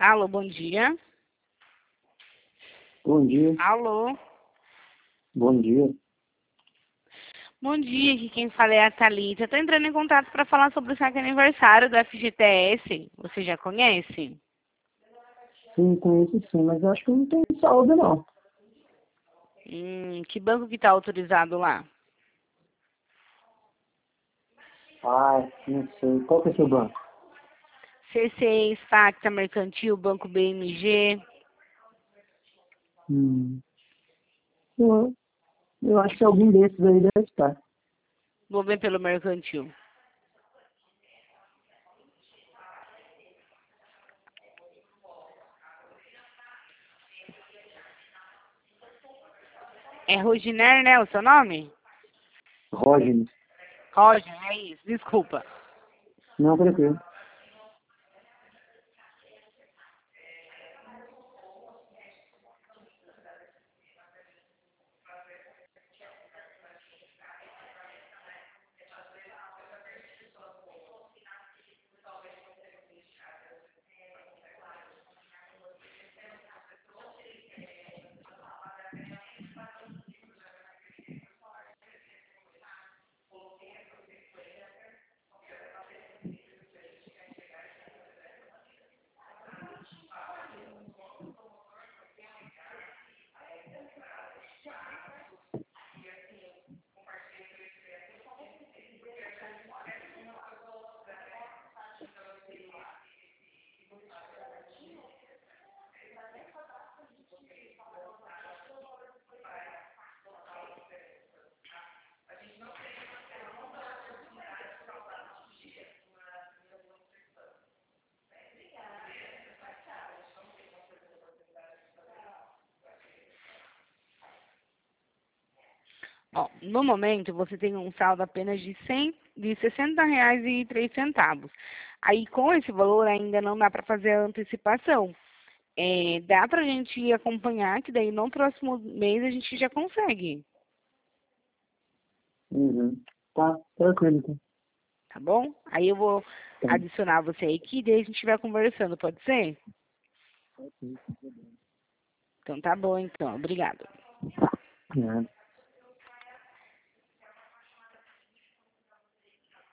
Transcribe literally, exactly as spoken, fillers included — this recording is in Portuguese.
Alô, bom dia. Bom dia. Alô. Bom dia. Bom dia, aqui quem fala é a Thalita. Estou entrando em contato para falar sobre o saque aniversário do F G T S. Você já conhece? Sim, conheço sim, mas eu acho que não tem saldo, não. Hum, que banco que está autorizado lá? Ah, não sei. Qual que é o seu banco? C seis, Facta, Mercantil, Banco B M G. Hum. Eu, eu acho que algum desses aí deve estar. Vou ver pelo Mercantil. É Roginer, né, o seu nome? Roger. Roger, é isso. Desculpa. Não, tranquilo. Ó, no momento, você tem um saldo apenas de cem, de sessenta reais e três centavos. Aí, com esse valor, ainda não dá para fazer a antecipação. É, dá para a gente acompanhar, que daí no próximo mês a gente já consegue, Uhum. Tá, tranquilo então. tá bom? Aí eu vou Tá. adicionar você aqui, daí a gente vai conversando, pode ser? Então tá bom, então. Obrigada. Nada.